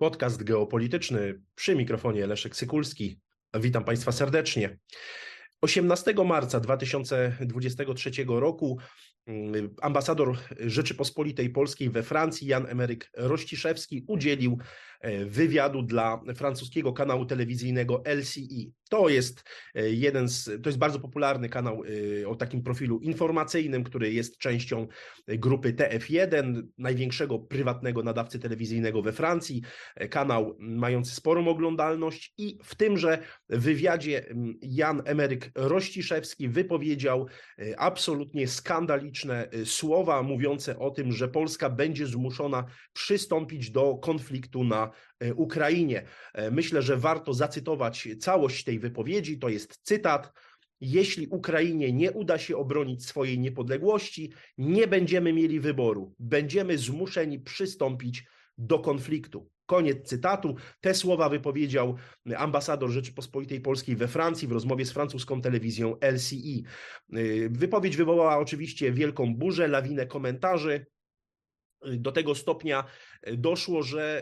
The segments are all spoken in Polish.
Podcast geopolityczny, przy mikrofonie Leszek Sykulski. Witam Państwa serdecznie. 18 marca 2023 roku ambasador Rzeczypospolitej Polskiej we Francji Jan Emeryk Rościszewski udzielił wywiadu dla francuskiego kanału telewizyjnego LCI. To jest bardzo popularny kanał o takim profilu informacyjnym, który jest częścią grupy TF1, największego prywatnego nadawcy telewizyjnego we Francji. Kanał mający sporą oglądalność i w tymże wywiadzie Jan Emeryk Rościszewski wypowiedział absolutnie skandaliczne słowa mówiące o tym, że Polska będzie zmuszona przystąpić do konfliktu na Ukrainie. Myślę, że warto zacytować całość tej wypowiedzi. To jest cytat: jeśli Ukrainie nie uda się obronić swojej niepodległości, nie będziemy mieli wyboru. Będziemy zmuszeni przystąpić do konfliktu. Koniec cytatu. Te słowa wypowiedział ambasador Rzeczypospolitej Polskiej we Francji w rozmowie z francuską telewizją LCI. Wypowiedź wywołała oczywiście wielką burzę, lawinę komentarzy. Do tego stopnia doszło, że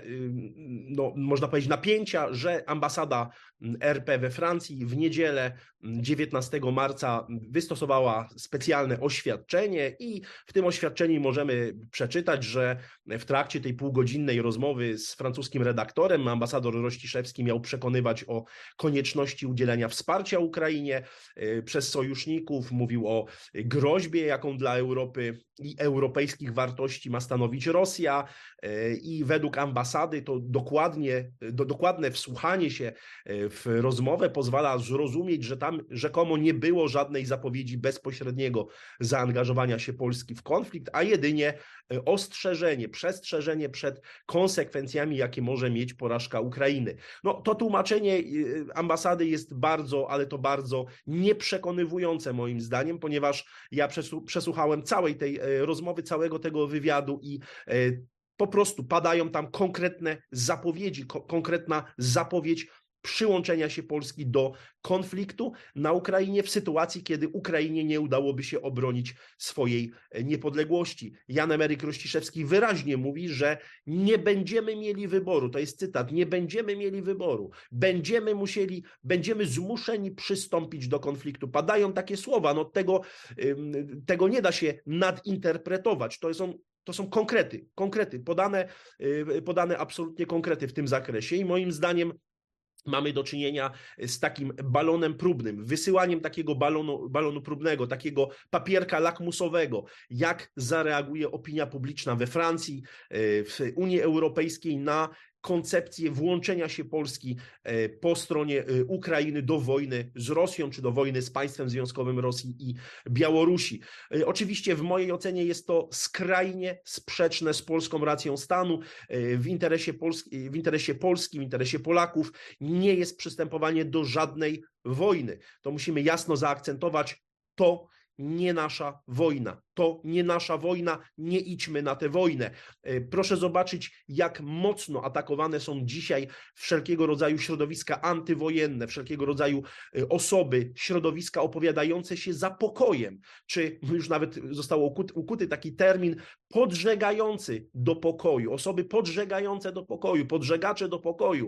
można powiedzieć napięcia, że ambasada RP we Francji w niedzielę 19 marca wystosowała specjalne oświadczenie i w tym oświadczeniu możemy przeczytać, że w trakcie tej półgodzinnej rozmowy z francuskim redaktorem ambasador Rościszewski miał przekonywać o konieczności udzielenia wsparcia Ukrainie przez sojuszników, mówił o groźbie, jaką dla Europy i europejskich wartości ma stanowić Rosja, i według ambasady to dokładne wsłuchanie się w rozmowę pozwala zrozumieć, że tam rzekomo nie było żadnej zapowiedzi bezpośredniego zaangażowania się Polski w konflikt, a jedynie przestrzeżenie przed konsekwencjami, jakie może mieć porażka Ukrainy. To tłumaczenie ambasady jest bardzo nieprzekonywujące moim zdaniem, ponieważ ja przesłuchałem całej tej rozmowy, całego tego wywiadu i po prostu padają tam konkretne zapowiedzi, konkretna zapowiedź przyłączenia się Polski do konfliktu na Ukrainie w sytuacji, kiedy Ukrainie nie udałoby się obronić swojej niepodległości. Jan Emeryk Rościszewski wyraźnie mówi, że nie będziemy mieli wyboru. To jest cytat: nie będziemy mieli wyboru. Będziemy zmuszeni przystąpić do konfliktu. Padają takie słowa, tego nie da się nadinterpretować. To są konkrety, podane absolutnie konkrety w tym zakresie i moim zdaniem mamy do czynienia z takim balonem próbnym, wysyłaniem takiego balonu próbnego, takiego papierka lakmusowego, jak zareaguje opinia publiczna we Francji, w Unii Europejskiej na koncepcję włączenia się Polski po stronie Ukrainy do wojny z Rosją, czy do wojny z państwem związkowym Rosji i Białorusi. Oczywiście w mojej ocenie jest to skrajnie sprzeczne z polską racją stanu. W interesie Polski, w interesie Polaków nie jest przystępowanie do żadnej wojny. To musimy jasno zaakcentować. To nie nasza wojna. To nie nasza wojna, nie idźmy na tę wojnę. Proszę zobaczyć, jak mocno atakowane są dzisiaj wszelkiego rodzaju środowiska antywojenne, wszelkiego rodzaju osoby, środowiska opowiadające się za pokojem, czy już nawet został ukuty taki termin podżegający do pokoju, osoby podżegające do pokoju, podżegacze do pokoju.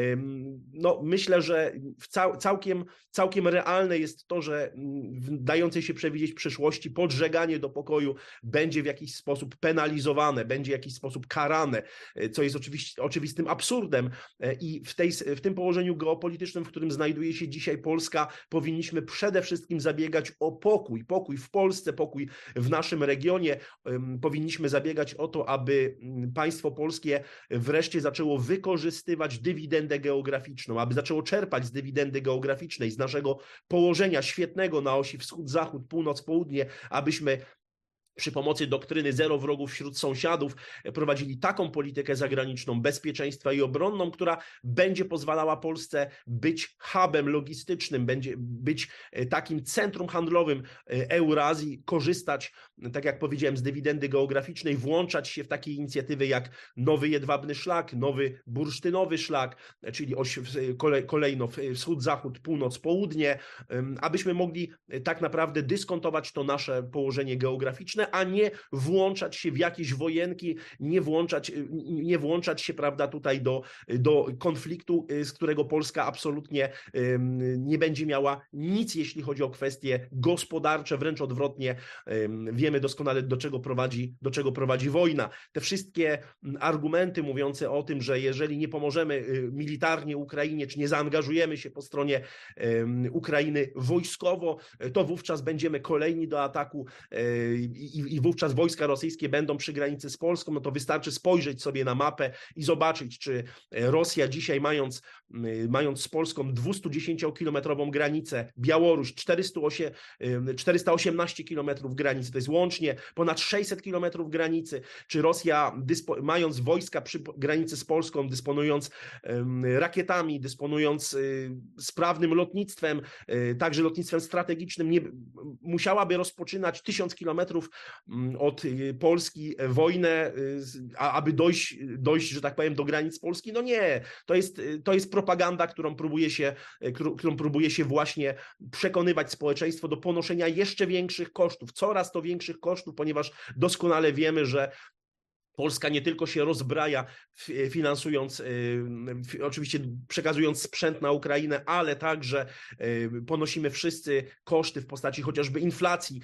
Myślę, że całkiem realne jest to, że w dającej się przewidzieć przyszłości podżeganie do pokoju będzie w jakiś sposób penalizowane, będzie w jakiś sposób karane, co jest oczywistym absurdem i w tym położeniu geopolitycznym, w którym znajduje się dzisiaj Polska, powinniśmy przede wszystkim zabiegać o pokój w Polsce, pokój w naszym regionie. Powinniśmy zabiegać o to, aby państwo polskie wreszcie zaczęło wykorzystywać dywidendę geograficzną, aby zaczęło czerpać z dywidendy geograficznej, z naszego położenia świetnego na osi wschód-zachód, północ-południe, abyśmy przy pomocy doktryny zero wrogów wśród sąsiadów prowadzili taką politykę zagraniczną, bezpieczeństwa i obronną, która będzie pozwalała Polsce być hubem logistycznym, będzie być takim centrum handlowym Eurazji, korzystać, tak jak powiedziałem, z dywidendy geograficznej, włączać się w takie inicjatywy jak nowy jedwabny szlak, nowy bursztynowy szlak, czyli kolejno wschód-zachód, północ-południe, abyśmy mogli tak naprawdę dyskontować to nasze położenie geograficzne, Ukrainę, a nie włączać się w jakieś wojenki, nie włączać się, prawda, tutaj do konfliktu, z którego Polska absolutnie nie będzie miała nic, jeśli chodzi o kwestie gospodarcze, wręcz odwrotnie. Wiemy doskonale, do czego prowadzi wojna. Te wszystkie argumenty mówiące o tym, że jeżeli nie pomożemy militarnie Ukrainie, czy nie zaangażujemy się po stronie Ukrainy wojskowo, to wówczas będziemy kolejni do ataku i wówczas wojska rosyjskie będą przy granicy z Polską, no to wystarczy spojrzeć sobie na mapę i zobaczyć, czy Rosja dzisiaj mając z Polską 210-kilometrową granicę, Białoruś 418 kilometrów granicy, to jest łącznie ponad 600 kilometrów granicy, czy Rosja mając wojska przy granicy z Polską, dysponując rakietami, dysponując sprawnym lotnictwem, także lotnictwem strategicznym, musiałaby rozpoczynać 1000 kilometrów od Polski wojnę, aby dojść, że tak powiem, do granic Polski? No nie, to jest propaganda, którą próbuje się właśnie przekonywać społeczeństwo do ponoszenia jeszcze większych kosztów, coraz to większych kosztów, ponieważ doskonale wiemy, że Polska nie tylko się rozbraja, finansując, oczywiście przekazując sprzęt na Ukrainę, ale także ponosimy wszyscy koszty w postaci chociażby inflacji,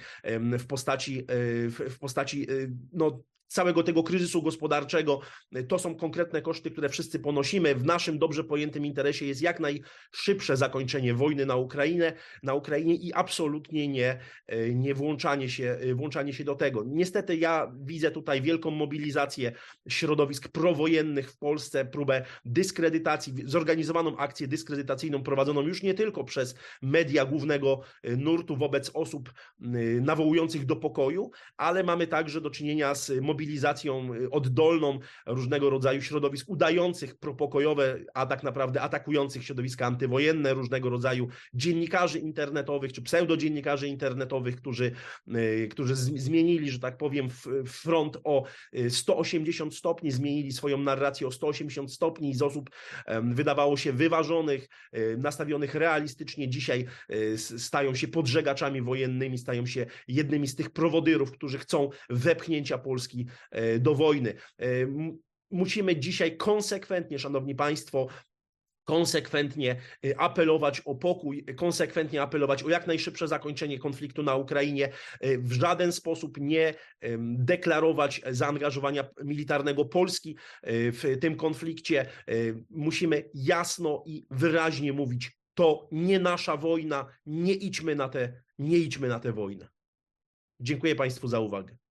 w postaci no, całego tego kryzysu gospodarczego. To są konkretne koszty, które wszyscy ponosimy. W naszym dobrze pojętym interesie jest jak najszybsze zakończenie wojny na Ukrainie i absolutnie nie włączanie się do tego. Niestety ja widzę tutaj wielką mobilizację środowisk prowojennych w Polsce, próbę dyskredytacji, zorganizowaną akcję dyskredytacyjną prowadzoną już nie tylko przez media głównego nurtu wobec osób nawołujących do pokoju, ale mamy także do czynienia z mobilizacją oddolną różnego rodzaju środowisk udających propokojowe, a tak naprawdę atakujących środowiska antywojenne, różnego rodzaju dziennikarzy internetowych czy pseudodziennikarzy internetowych, którzy zmienili, że tak powiem, front o 180 stopni, zmienili swoją narrację o 180 stopni i z osób wydawało się wyważonych, nastawionych realistycznie, dzisiaj stają się podżegaczami wojennymi, stają się jednymi z tych prowodyrów, którzy chcą wepchnięcia Polski do wojny. Musimy dzisiaj konsekwentnie, szanowni państwo, konsekwentnie apelować o pokój, konsekwentnie apelować o jak najszybsze zakończenie konfliktu na Ukrainie, w żaden sposób nie deklarować zaangażowania militarnego Polski w tym konflikcie. Musimy jasno i wyraźnie mówić, to nie nasza wojna, nie idźmy na tę wojnę. Dziękuję państwu za uwagę.